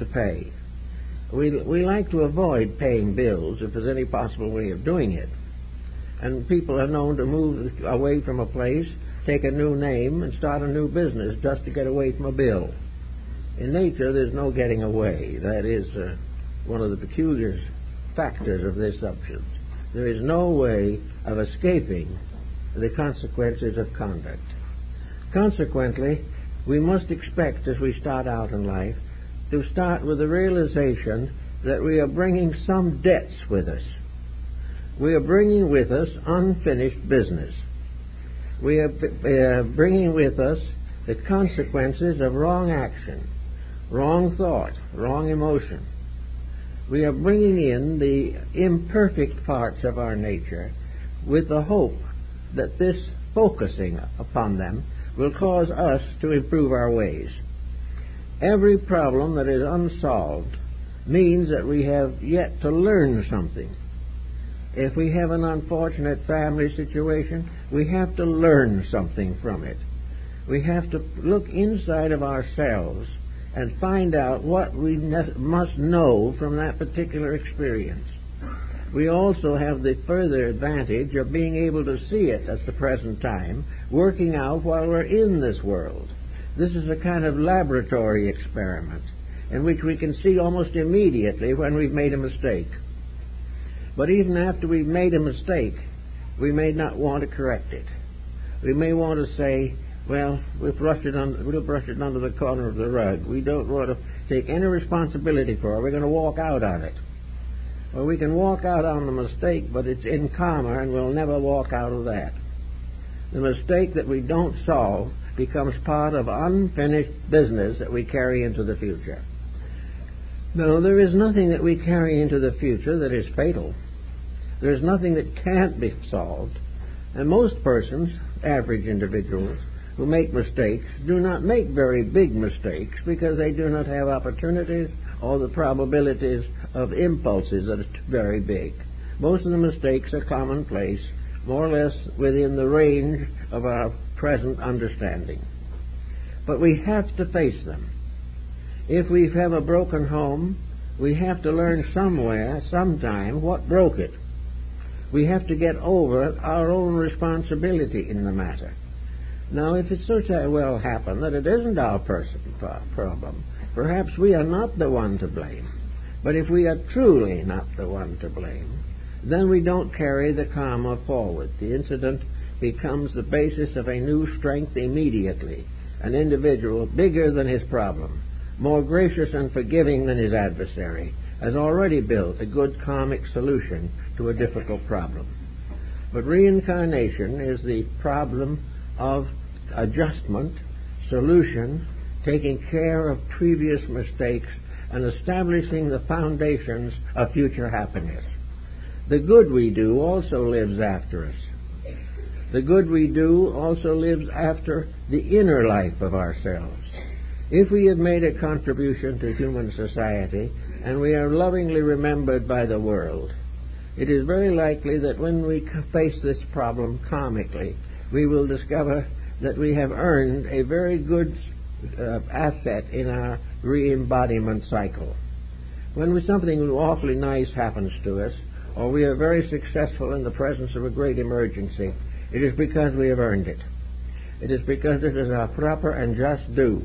pay. We like to avoid paying bills if there's any possible way of doing it. And people are known to move away from a place, take a new name, and start a new business just to get away from a bill. In nature, there's no getting away. That is one of the peculiar factors of this substance. There is no way of escaping the consequences of conduct. Consequently, we must expect, as we start out in life, to start with the realization that we are bringing some debts with us. We are bringing with us unfinished business. We are bringing with us the consequences of wrong action, wrong thought, wrong emotion. We are bringing in the imperfect parts of our nature with the hope that this focusing upon them will cause us to improve our ways. Every problem that is unsolved means that we have yet to learn something. If we have an unfortunate family situation, we have to learn something from it. We have to look inside of ourselves and find out what we must know from that particular experience. We also have the further advantage of being able to see it at the present time, working out while we're in this world. This is a kind of laboratory experiment in which we can see almost immediately when we've made a mistake. But even after we've made a mistake, we may not want to correct it. We may want to say, well, we'll brush it under the corner of the rug. We don't want to take any responsibility for it. We're going to walk out on it. Well, we can walk out on the mistake, but it's in karma, and we'll never walk out of that. The mistake that we don't solve becomes part of unfinished business that we carry into the future. No, there is nothing that we carry into the future that is fatal. There is nothing that can't be solved. And most persons, average individuals, who make mistakes do not make very big mistakes because they do not have opportunities or the probabilities of impulses that are very big. Most of the mistakes are commonplace, more or less within the range of our present understanding. But we have to face them. If we have a broken home, we have to learn somewhere, sometime, what broke it. We have to get over our own responsibility in the matter. Now, if it so well happen that it isn't our problem, perhaps we are not the one to blame. But if we are truly not the one to blame, then we don't carry the karma forward. The incident becomes the basis of a new strength immediately. An individual bigger than his problem, more gracious and forgiving than his adversary, has already built a good karmic solution to a difficult problem. But reincarnation is the problem of adjustment, solution, taking care of previous mistakes, and establishing the foundations of future happiness. The good we do also lives after us. The good we do also lives after the inner life of ourselves. If we have made a contribution to human society and we are lovingly remembered by the world, it is very likely that when we face this problem karmically, we will discover that we have earned a very good asset in our re-embodiment cycle. When something awfully nice happens to us, or we are very successful in the presence of a great emergency, it is because we have earned it. It is because it is our proper and just due.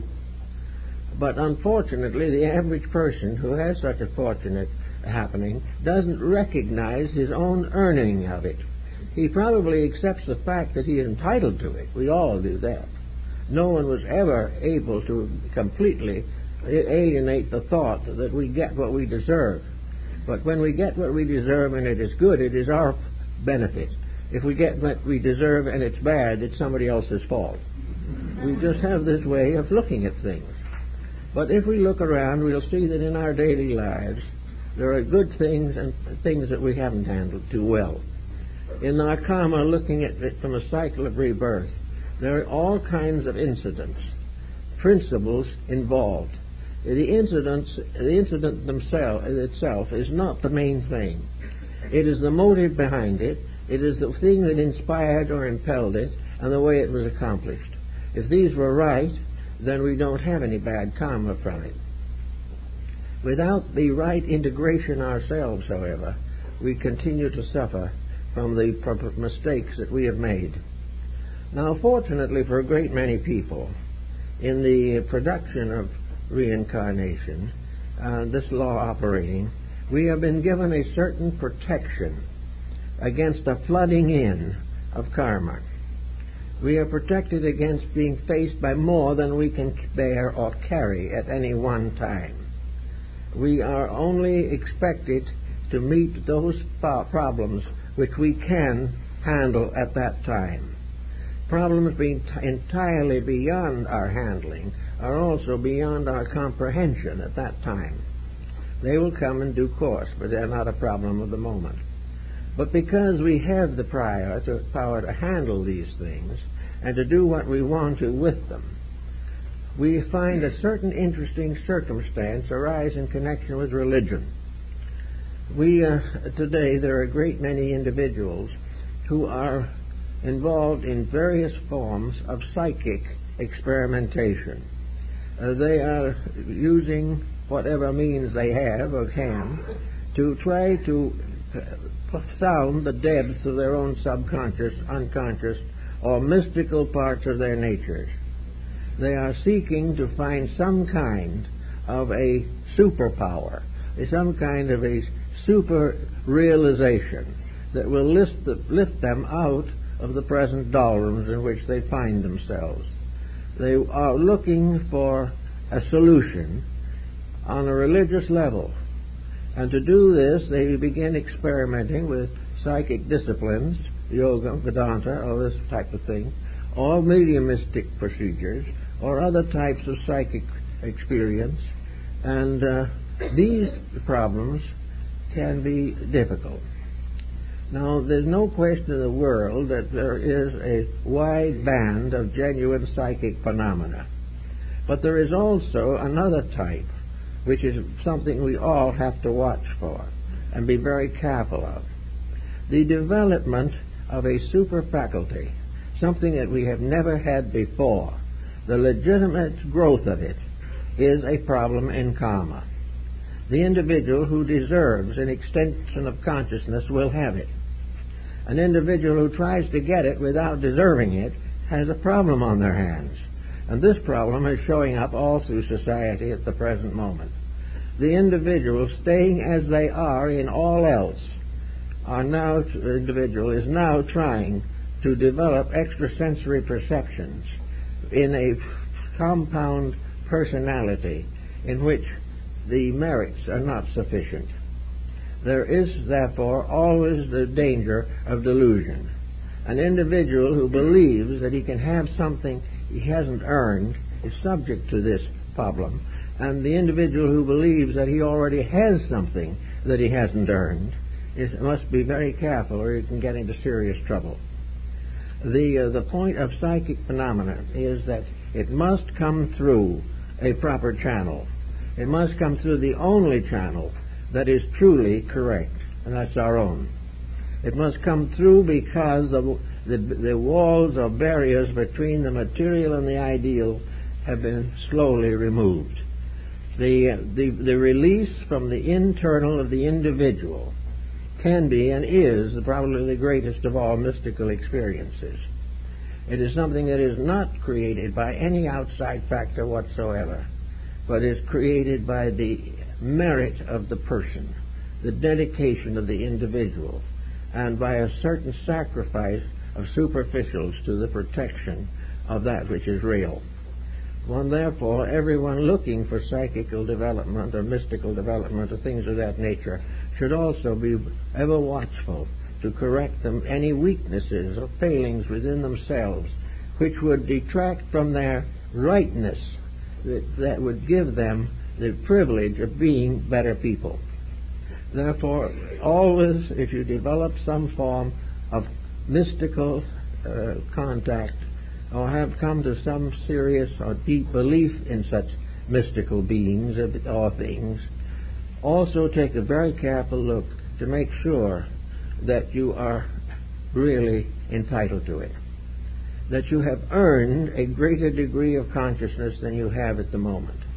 But unfortunately, the average person who has such a fortunate happening doesn't recognize his own earning of it. He probably accepts the fact that he is entitled to it. We all do that. No one was ever able to completely alienate the thought that we get what we deserve. But when we get what we deserve and it is good, it is our benefit. If we get what we deserve and it's bad, it's somebody else's fault. We just have this way of looking at things. But if we look around, we'll see that in our daily lives there are good things and things that we haven't handled too well. In our karma, looking at it from a cycle of rebirth, there are all kinds of incidents, principles involved. The incident itself is not the main thing. It is the motive behind it. It is the thing that inspired or impelled it and the way it was accomplished. If these were right, then we don't have any bad karma from it. Without the right integration ourselves, however, we continue to suffer from the mistakes that we have made. Now, fortunately for a great many people, in the production of reincarnation, this law operating, we have been given a certain protection against a flooding in of karma. We are protected against being faced by more than we can bear or carry at any one time. We are only expected to meet those problems which we can handle at that time. Problems being entirely beyond our handling are also beyond our comprehension at that time. They will come in due course, but they're not a problem of the moment. But because we have the power to handle these things and to do what we want to with them, we find a certain interesting circumstance arise in connection with religion. Today there are a great many individuals who are involved in various forms of psychic experimentation. They are using whatever means they have or can to try to sound the depths of their own subconscious, unconscious, or mystical parts of their natures. They are seeking to find some kind of a superpower, some kind of a super realization that will lift them out of the present doldrums in which they find themselves. They are looking for a solution on a religious level. And to do this, they begin experimenting with psychic disciplines, yoga, Vedanta, or this type of thing, or mediumistic procedures, or other types of psychic experience. And these problems can be difficult. Now, there's no question in the world that there is a wide band of genuine psychic phenomena. But there is also another type, which is something we all have to watch for and be very careful of. The development of a super faculty, something that we have never had before, the legitimate growth of it, is a problem in karma. The individual who deserves an extension of consciousness will have it. An individual who tries to get it without deserving it has a problem on their hands. And this problem is showing up all through society at the present moment. The individuals staying as they are in all else is now trying to develop extrasensory perceptions in a compound personality in which the merits are not sufficient. There is, therefore, always the danger of delusion. An individual who believes that he can have something he hasn't earned is subject to this problem, and the individual who believes that he already has something that he hasn't earned must be very careful, or he can get into serious trouble. The point of psychic phenomena is that it must come through a proper channel. It must come through the only channel that is truly correct, and that's our own. It must come through because the walls or barriers between the material and the ideal have been slowly removed. The release from the internal of the individual can be and is probably the greatest of all mystical experiences. It is something that is not created by any outside factor whatsoever, but is created by the merit of the person, the dedication of the individual, and by a certain sacrifice of superficials to the protection of that which is real. Therefore, everyone looking for psychical development or mystical development or things of that nature should also be ever watchful to correct any weaknesses or failings within themselves which would detract from their rightness, that would give them the privilege of being better people. Therefore, always, if you develop some form of mystical contact, or have come to some serious or deep belief in such mystical beings or things, also take a very careful look to make sure that you are really entitled to it, that you have earned a greater degree of consciousness than you have at the moment.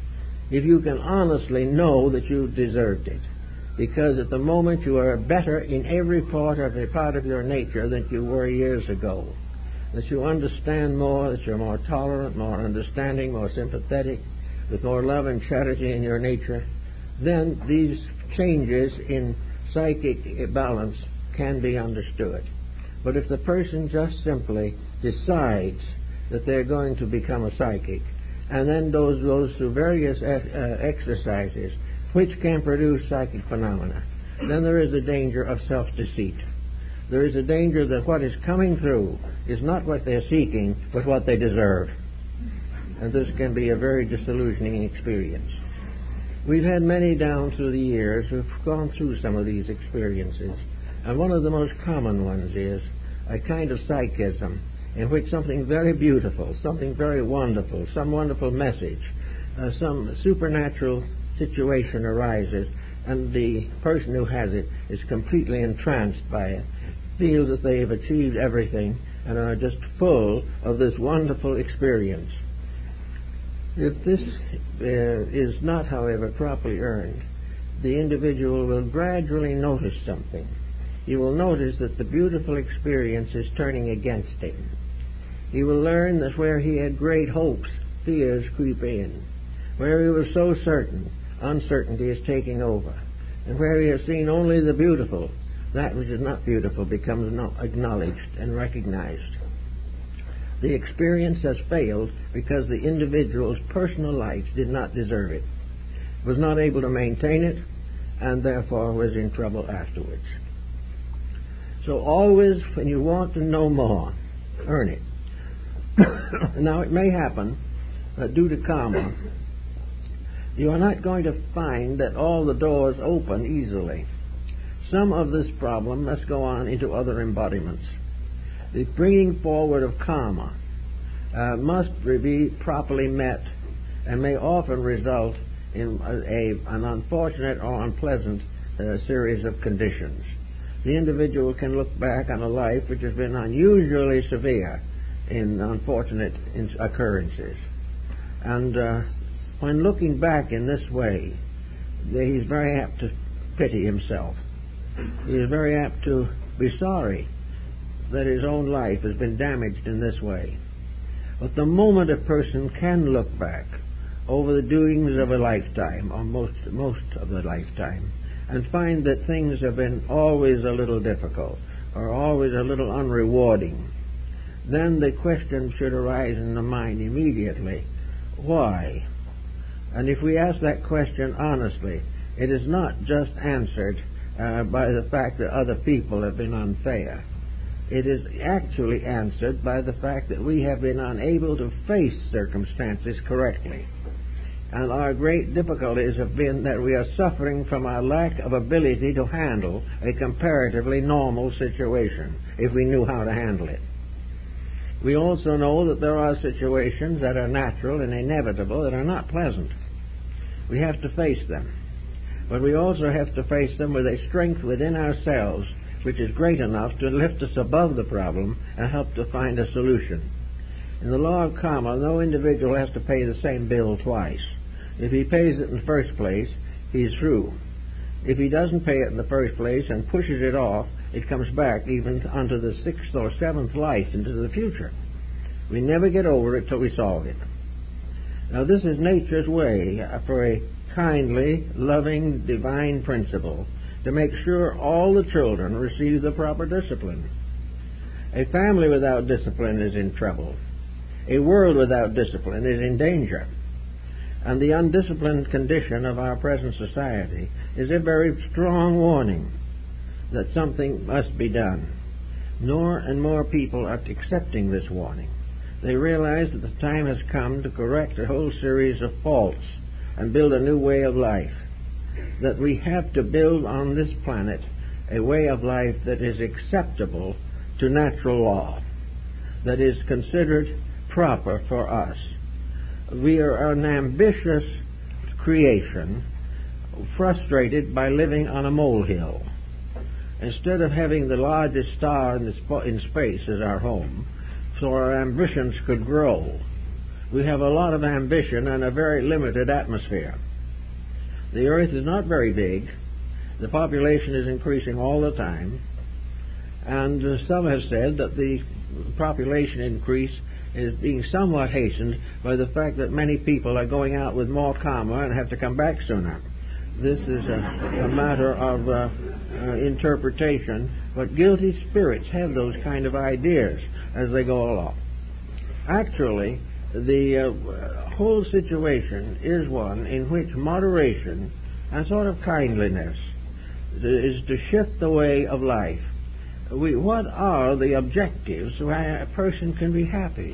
if you can honestly know that you deserved it. Because at the moment you are better in every part of your nature than you were years ago. That you understand more, that you're more tolerant, more understanding, more sympathetic, with more love and charity in your nature, then these changes in psychic balance can be understood. But if the person just simply decides that they're going to become a psychic, and then goes through various exercises which can produce psychic phenomena, then there is a danger of self-deceit. There is a danger that what is coming through is not what they're seeking, but what they deserve. And this can be a very disillusioning experience. We've had many down through the years who've gone through some of these experiences. And one of the most common ones is a kind of psychism in which something very beautiful, something very wonderful, some wonderful message, some supernatural situation arises, and the person who has it is completely entranced by it, feels that they have achieved everything and are just full of this wonderful experience. If this is not, however, properly earned, the individual will gradually notice something. He will notice that the beautiful experience is turning against him. He will learn that where he had great hopes, fears creep in. Where he was so certain, uncertainty is taking over. And where he has seen only the beautiful, that which is not beautiful becomes not acknowledged and recognized. The experience has failed because the individual's personal life did not deserve it, was not able to maintain it, and therefore was in trouble afterwards. So always, when you want to know more, earn it. Now, it may happen that due to karma, you are not going to find that all the doors open easily. Some of this problem must go on into other embodiments. The bringing forward of karma must be properly met and may often result in an unfortunate or unpleasant series of conditions. The individual can look back on a life which has been unusually severe in unfortunate occurrences. And when looking back in this way, he's very apt to pity himself. He is very apt to be sorry that his own life has been damaged in this way. But the moment a person can look back over the doings of a lifetime, or most of the lifetime, and find that things have been always a little difficult, or always a little unrewarding, then the question should arise in the mind immediately, why? And if we ask that question honestly, it is not just answered by the fact that other people have been unfair. It is actually answered by the fact that we have been unable to face circumstances correctly. And our great difficulties have been that we are suffering from our lack of ability to handle a comparatively normal situation, if we knew how to handle it. We also know that there are situations that are natural and inevitable that are not pleasant. We have to face them. But we also have to face them with a strength within ourselves which is great enough to lift us above the problem and help to find a solution. In the law of karma, no individual has to pay the same bill twice. If he pays it in the first place, he's through. If he doesn't pay it in the first place and pushes it off, it comes back even onto the sixth or seventh life into the future. We never get over it till we solve it. Now, this is nature's way for a kindly, loving, divine principle to make sure all the children receive the proper discipline. A family without discipline is in trouble. A world without discipline is in danger. And the undisciplined condition of our present society is a very strong warning that something must be done. More and more people are accepting this warning. They realize that the time has come to correct a whole series of faults and build a new way of life. That we have to build on this planet a way of life that is acceptable to natural law, that is considered proper for us. We are an ambitious creation, frustrated by living on a molehill. Instead of having the largest star in space as our home, so our ambitions could grow, We have a lot of ambition and a very limited atmosphere. The earth is not very big. The population is increasing all the time. And some have said that the population increase is being somewhat hastened by the fact that many people are going out with more karma and have to come back sooner. This is a matter of interpretation, but guilty spirits have those kind of ideas as they go along. Actually, the whole situation is one in which moderation and sort of kindliness is to shift the way of life. What are the objectives where a person can be happy?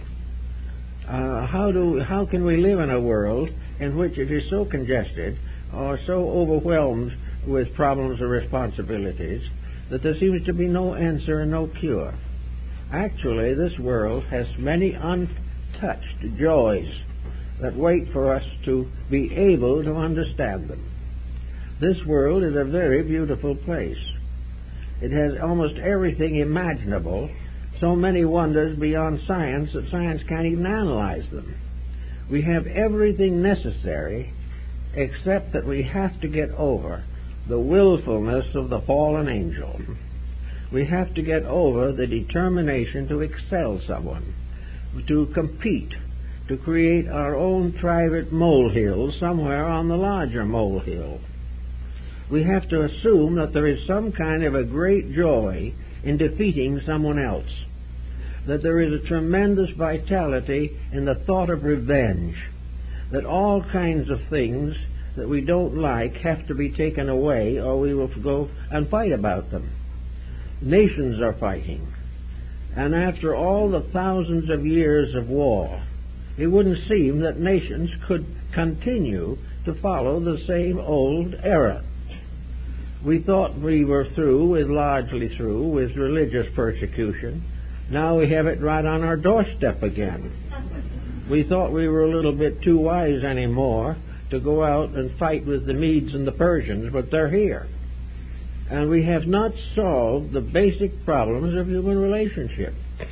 How can we live in a world in which it is so congested or so overwhelmed with problems or responsibilities that there seems to be no answer and no cure? Actually, this world has many untouched joys that wait for us to be able to understand them. This world is a very beautiful place. It has almost everything imaginable, so many wonders beyond science that science can't even analyze them. We have everything necessary except that we have to get over the willfulness of the fallen angel. We have to get over the determination to excel someone, to compete, to create our own private molehill somewhere on the larger molehill. We have to assume that there is some kind of a great joy in defeating someone else, that there is a tremendous vitality in the thought of revenge, that all kinds of things that we don't like have to be taken away or we will go and fight about them. Nations are fighting, and after all the thousands of years of war, it wouldn't seem that nations could continue to follow the same old era. We thought we were largely through with religious persecution. Now we have it right on our doorstep again. We thought we were a little bit too wise anymore to go out and fight with the Medes and the Persians, but they're here. And we have not solved the basic problems of human relationship.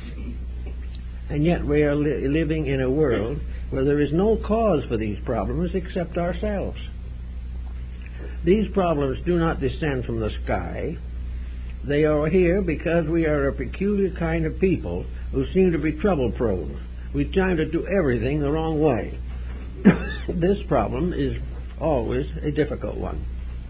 And yet we are living in a world where there is no cause for these problems except ourselves. These problems do not descend from the sky. They are here because we are a peculiar kind of people who seem to be trouble-prone. We try to do everything the wrong way. This problem is always a difficult one.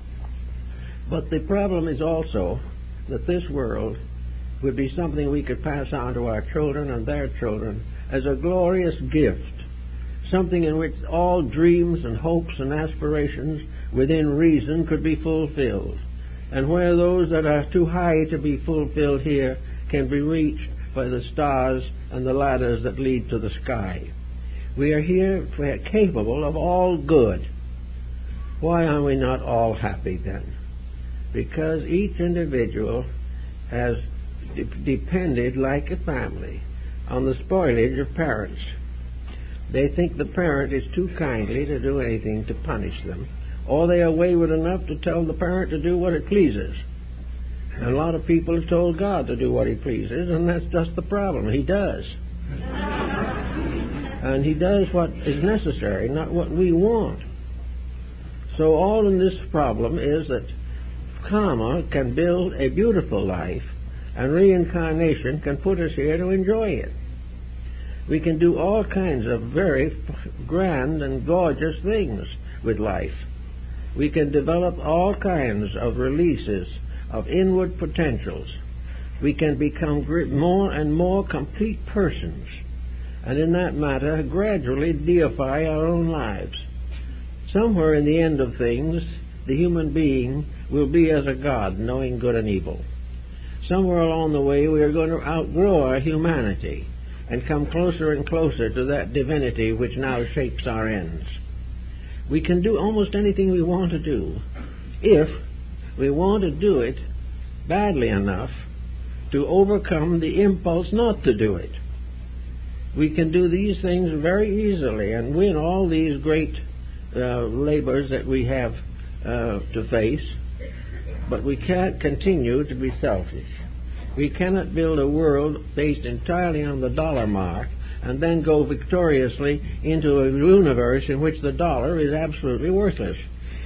But the problem is also that this world would be something we could pass on to our children and their children as a glorious gift, something in which all dreams and hopes and aspirations within reason could be fulfilled, and where those that are too high to be fulfilled here can be reached by the stars and the ladders that lead to the sky. We are here capable of all good. Why are we not all happy then? Because each individual has depended like a family on the spoilage of parents. They think the parent is too kindly to do anything to punish them, or they are wayward enough to tell the parent to do what it pleases. And a lot of people have told God to do what He pleases, and that's just the problem. He does. And He does what is necessary, not what we want. So all in this problem is that karma can build a beautiful life, and reincarnation can put us here to enjoy it. We can do all kinds of very grand and gorgeous things with life. We can develop all kinds of releases of inward potentials. We can become more and more complete persons, and in that matter gradually deify our own lives. Somewhere in the end of things, the human being will be as a god, knowing good and evil. Somewhere along the way, we are going to outgrow our humanity and come closer and closer to that divinity which now shapes our ends. We can do almost anything we want to do if we want to do it badly enough to overcome the impulse not to do it. We can do these things very easily and win all these great labors that we have to face, but we can't continue to be selfish. We cannot build a world based entirely on the dollar mark and then go victoriously into a universe in which the dollar is absolutely worthless.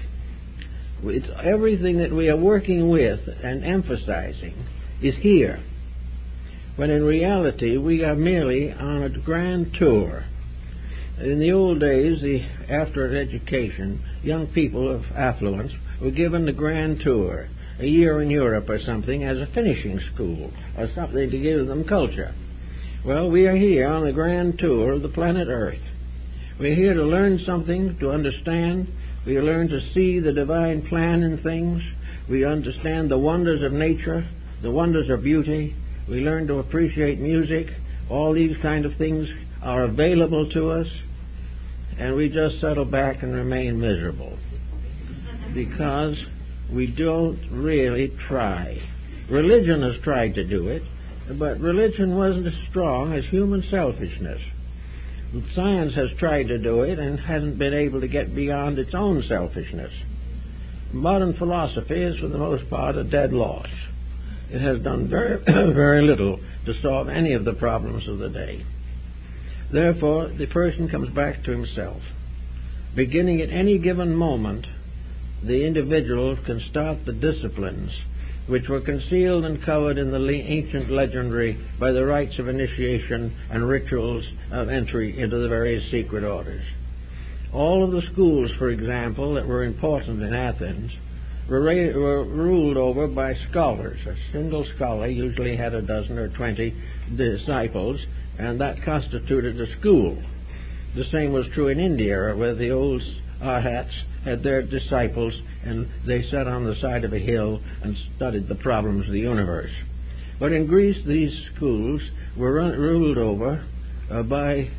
It's everything that we are working with and emphasizing is here, when in reality we are merely on a grand tour. In the old days, after education, young people of affluence were given the grand tour, a year in Europe or something, as a finishing school or something to give them culture. Well, we are here on the grand tour of the planet Earth. We're here to learn something, to understand. We learn to see the divine plan in things. We understand the wonders of nature, the wonders of beauty. We learn to appreciate music. All these kind of things are available to us, and we just settle back and remain miserable because we don't really try. Religion has tried to do it, but religion wasn't as strong as human selfishness. Science has tried to do it and hasn't been able to get beyond its own selfishness. Modern philosophy is, for the most part, a dead loss. It has done very, very little to solve any of the problems of the day. Therefore, the person comes back to himself. Beginning at any given moment, the individual can start the disciplines which were concealed and covered in the ancient legendary by the rites of initiation and rituals of entry into the various secret orders. All of the schools, for example, that were important in Athens were ruled over by scholars. A single scholar usually had a dozen or 20 disciples, and that constituted a school. The same was true in India, where the old Arhats had their disciples, and they sat on the side of a hill and studied the problems of the universe. But in Greece, these schools were ruled over by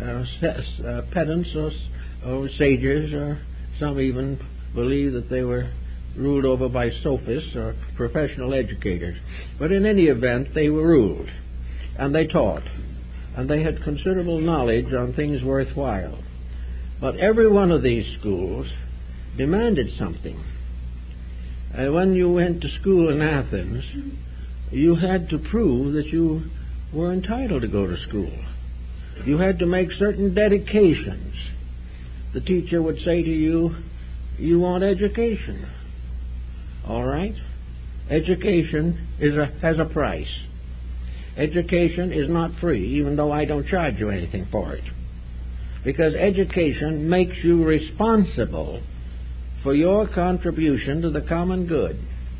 pedants or sages, or some even believe that they were ruled over by sophists or professional educators. But in any event, they were ruled, and they taught, and they had considerable knowledge on things worthwhile. But every one of these schools demanded something. When you went to school in Athens, you had to prove that you were entitled to go to school. You had to make certain dedications. The teacher would say to you, "You want education." All right? Education has a price. Education is not free, even though I don't charge you anything for it. Because education makes you responsible for your contribution to the common good.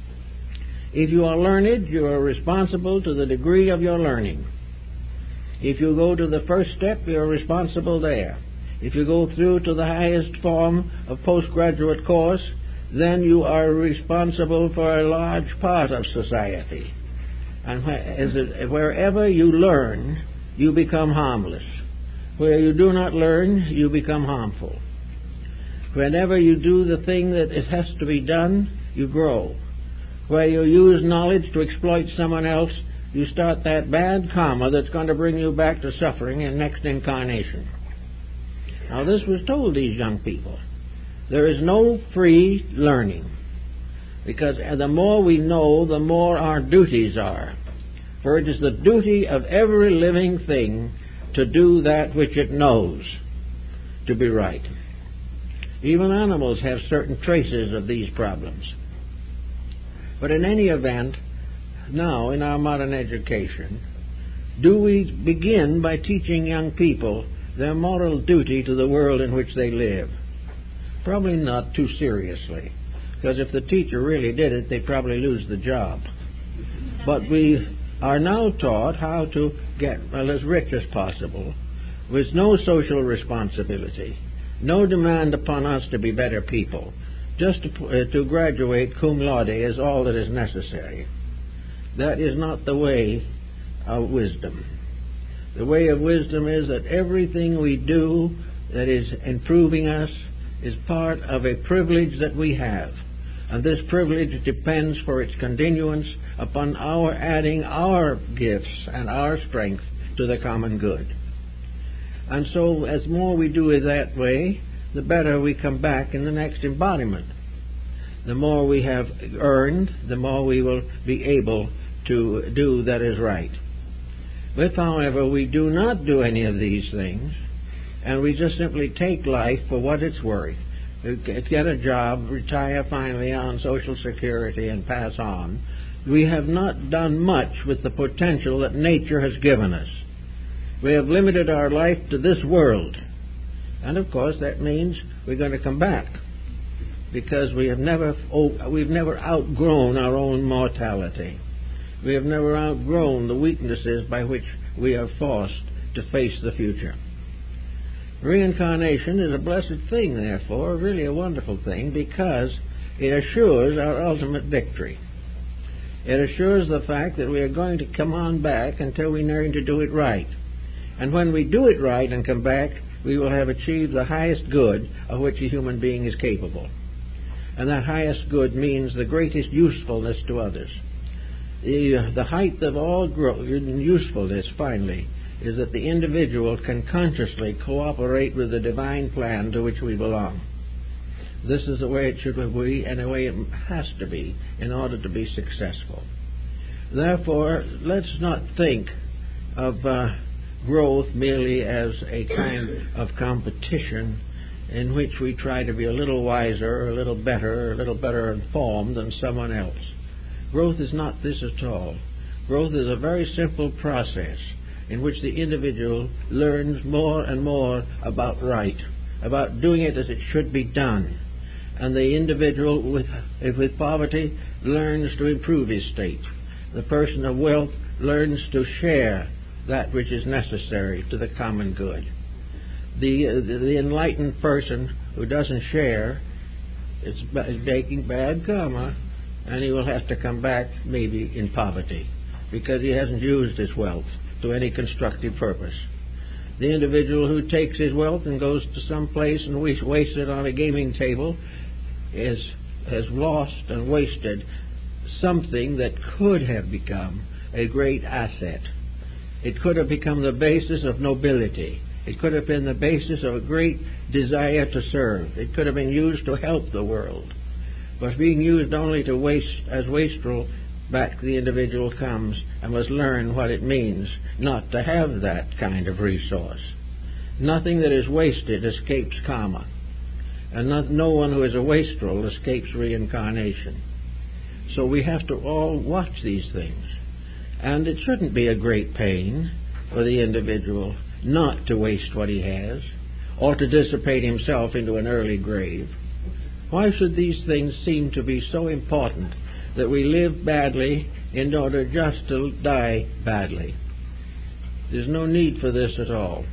If you are learned, you are responsible to the degree of your learning. If you go to the first step, you are responsible there. If you go through to the highest form of postgraduate course, then you are responsible for a large part of society. And wherever you learn, you become harmless. Where you do not learn, you become harmful. Whenever you do the thing that it has to be done, you grow. Where you use knowledge to exploit someone else, you start that bad karma that's going to bring you back to suffering in next incarnation. Now, this was told these young people. There is no free learning, because the more we know, the more our duties are. For it is the duty of every living thing to do that which it knows to be right. Even animals have certain traces of these problems. But in any event, now in our modern education, do we begin by teaching young people their moral duty to the world in which they live? Probably not too seriously, because if the teacher really did it, they'd probably lose the job. But we are now taught how to get as rich as possible, with no social responsibility, no demand upon us to be better people. Just to graduate cum laude is all that is necessary. That is not the way of wisdom. The way of wisdom is that everything we do that is improving us is part of a privilege that we have. And this privilege depends for its continuance upon our adding our gifts and our strength to the common good. And so as more we do it that way, the better we come back in the next embodiment. The more we have earned, the more we will be able to do that is right. If, however, we do not do any of these things, and we just simply take life for what it's worth, get a job, retire finally on Social Security, and pass on, we have not done much with the potential that nature has given us. We have limited our life to this world. And of course that means we're going to come back, because we've never outgrown our own mortality. We have never outgrown the weaknesses by which we are forced to face the future. Reincarnation is a blessed thing, therefore, really a wonderful thing, because it assures our ultimate victory. It assures the fact that we are going to come on back until we learn to do it right. And when we do it right and come back, we will have achieved the highest good of which a human being is capable. And that highest good means the greatest usefulness to others. The height of all usefulness, finally, is that the individual can consciously cooperate with the divine plan to which we belong. This is the way it should be, and the way it has to be, in order to be successful. Therefore, let's not think of growth merely as a kind of competition in which we try to be a little wiser, a little better informed than someone else. Growth is not this at all. Growth is a very simple process in which the individual learns more and more about right, about doing it as it should be done. And the individual with poverty learns to improve his state. The person of wealth learns to share that which is necessary to the common good. The enlightened person who doesn't share is making bad karma, and he will have to come back maybe in poverty because he hasn't used his wealth to any constructive purpose. The individual who takes his wealth and goes to some place and wastes it on a gaming table has lost and wasted something that could have become a great asset. It could have become the basis of nobility. It could have been the basis of a great desire to serve. It could have been used to help the world. But being used only to waste as wastrel, back the individual comes and must learn what it means not to have that kind of resource. Nothing that is wasted escapes karma. And no one who is a wastrel escapes reincarnation. So we have to all watch these things. And it shouldn't be a great pain for the individual not to waste what he has, or to dissipate himself into an early grave. Why should these things seem to be so important that we live badly in order just to die badly? There's no need for this at all.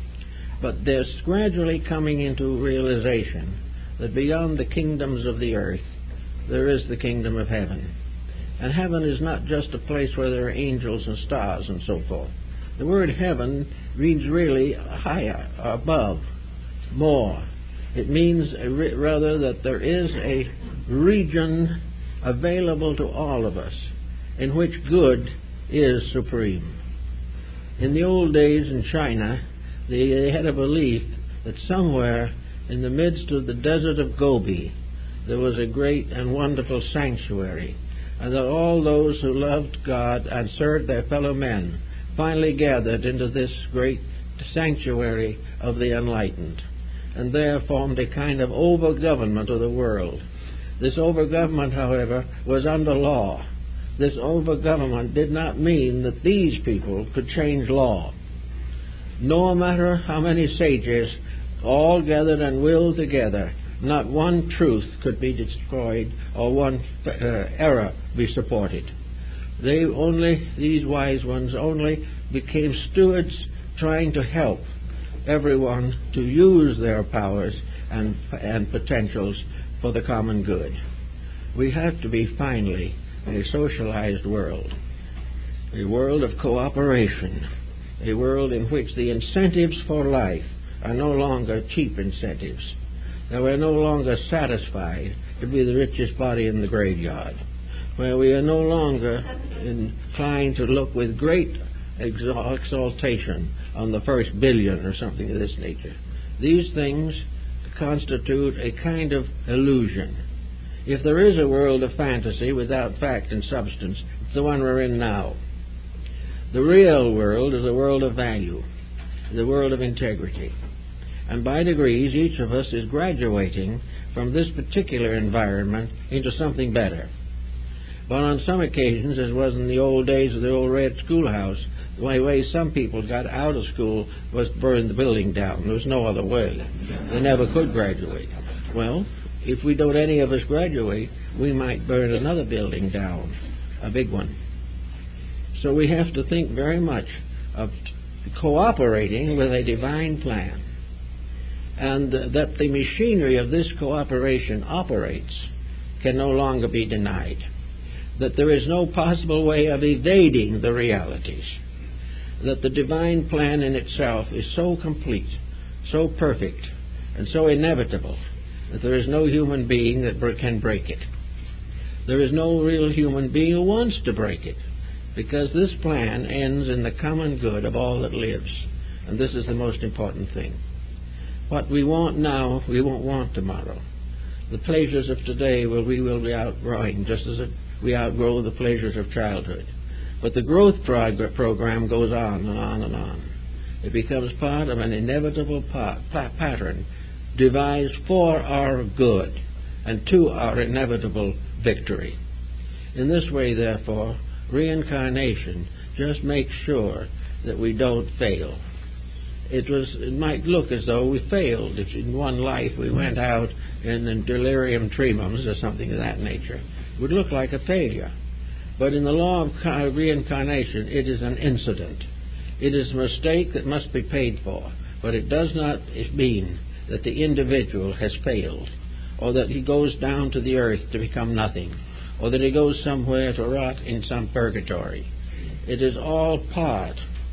But there's gradually coming into realization that beyond the kingdoms of the earth, there is the kingdom of heaven. And heaven is not just a place where there are angels and stars and so forth. The word heaven means really higher, above, more. It means rather that there is a region available to all of us in which good is supreme. In the old days in China, they had a belief that somewhere in the midst of the desert of Gobi there was a great and wonderful sanctuary, and that all those who loved God and served their fellow men finally gathered into this great sanctuary of the enlightened, and there formed a kind of over-government of the world. This over-government, however, was under law. This over-government did not mean that these people could change law. No matter how many sages all gathered and willed together, not one truth could be destroyed or one error be supported. These wise ones only became stewards trying to help everyone to use their powers and potentials for the common good. We have to be finally a socialized world, a world of cooperation, a world in which the incentives for life are no longer cheap incentives. That we're no longer satisfied to be the richest body in the graveyard, where we are no longer inclined to look with great exaltation on the first billion or something of this nature. These things constitute a kind of illusion. If there is a world of fantasy without fact and substance, it's the one we're in now. The real world is a world of value, the world of integrity. And by degrees, each of us is graduating from this particular environment into something better. But on some occasions, as was in the old days of the old red schoolhouse, the way some people got out of school was to burn the building down. There was no other way. They never could graduate. Well, if we don't any of us graduate, we might burn another building down, a big one. So we have to think very much of cooperating with a divine plan, and that the machinery of this cooperation operates can no longer be denied, that there is no possible way of evading the realities, that the divine plan in itself is so complete, so perfect, and so inevitable that there is no human being that can break it. There is no real human being who wants to break it, because this plan ends in the common good of all that lives, and this is the most important thing. What we want now, we won't want tomorrow. The pleasures of today we will be outgrowing, just as we outgrow the pleasures of childhood. But the growth program goes on and on and on. It becomes part of an inevitable pattern devised for our good and to our inevitable victory. In this way, therefore, reincarnation just makes sure that we don't fail. It might look as though we failed if in one life we went out in delirium tremens or something of that nature. It would look like a failure. But in the law of reincarnation, it is an incident. It is a mistake that must be paid for, but it does not mean that the individual has failed, or that he goes down to the earth to become nothing, or that he goes somewhere to rot in some purgatory. It is all part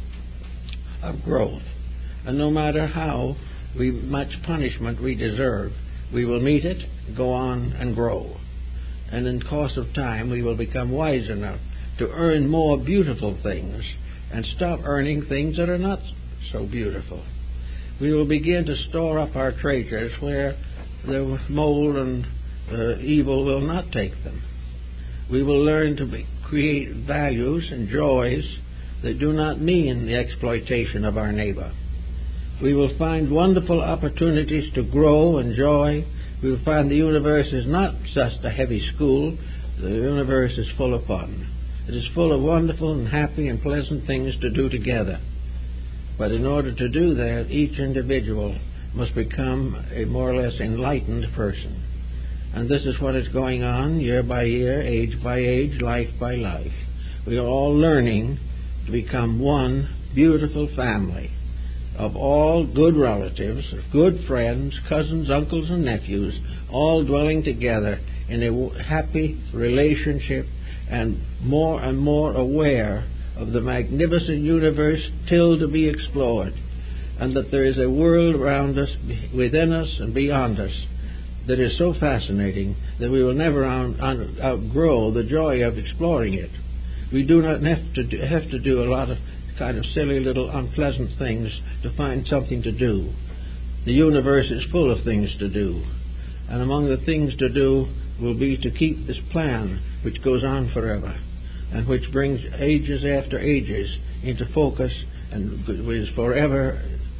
of growth. And no matter how much punishment we deserve, we will meet it, go on, and grow. And in the course of time, we will become wise enough to earn more beautiful things and stop earning things that are not so beautiful. We will begin to store up our treasures where the mold and evil will not take them. We will learn to create values and joys that do not mean the exploitation of our neighbor. We will find wonderful opportunities to grow and joy. We will find the universe is not just a heavy school. The universe is full of fun. It is full of wonderful and happy and pleasant things to do together. But in order to do that, each individual must become a more or less enlightened person. And this is what is going on year by year, age by age, life by life. We are all learning to become one beautiful family of all good relatives, good friends, cousins, uncles, and nephews, all dwelling together in a happy relationship and more aware of the magnificent universe still to be explored, and that there is a world around us, within us, and beyond us that is so fascinating that we will never outgrow the joy of exploring it. We do not have to do a lot of kind of silly little unpleasant things to find something to do. The universe is full of things to do, and among the things to do will be to keep this plan which goes on forever and which brings ages after ages into focus and is forever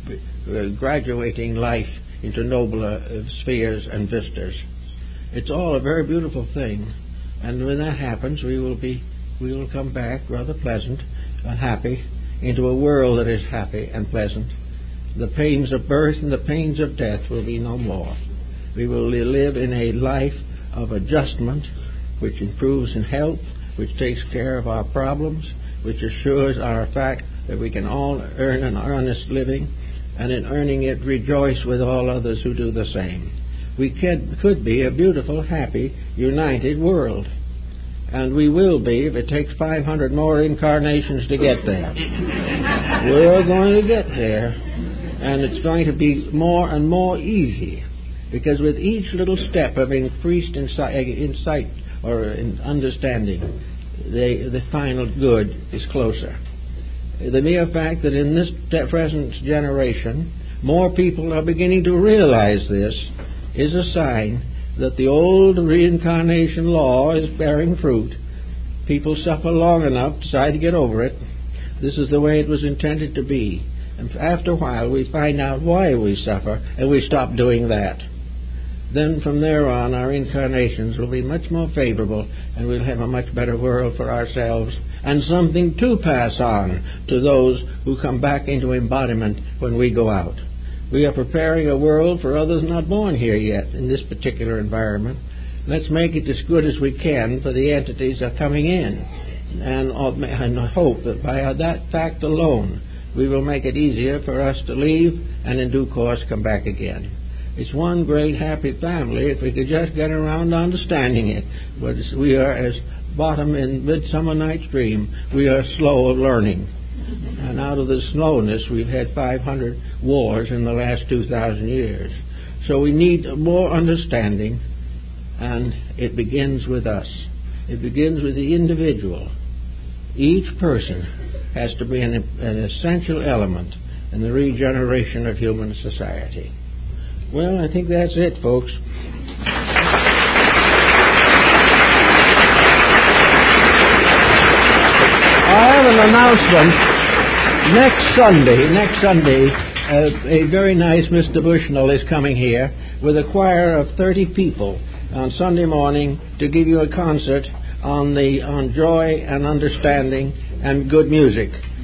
graduating life into nobler spheres and vistas. It's all a very beautiful thing, and when that happens we will come back rather pleasant and happy into a world that is happy and pleasant. The pains of birth and the pains of death will be no more. We will live in a life of adjustment which improves in health, which takes care of our problems, which assures our fact that we can all earn an honest living, and in earning it rejoice with all others who do the same. We could be a beautiful, happy, united world. And we will be if it takes 500 more incarnations to get there. We're going to get there, and it's going to be more and more easy, because with each little step of increased insight or in understanding, the final good is closer. The mere fact that in this present generation more people are beginning to realize this is a sign that the old reincarnation law is bearing fruit. People suffer long enough to try to get over it. This is the way it was intended to be. And after a while, we find out why we suffer, and we stop doing that. Then from there on, our incarnations will be much more favorable, and we'll have a much better world for ourselves, and something to pass on to those who come back into embodiment when we go out. We are preparing a world for others not born here yet in this particular environment. Let's make it as good as we can for the entities that are coming in, and hope that by that fact alone, we will make it easier for us to leave and in due course come back again. It's one great happy family if we could just get around to understanding it. But we are, as Bottom in Midsummer Night's Dream, we are slow of learning. And out of the slowness, we've had 500 wars in the last 2,000 years. So we need more understanding, and it begins with us. It begins with the individual. Each person has to be an essential element in the regeneration of human society. Well, I think that's it, folks. I have an announcement. Next Sunday, a very nice Mr. Bushnell is coming here with a choir of 30 people on Sunday morning to give you a concert on joy and understanding and good music.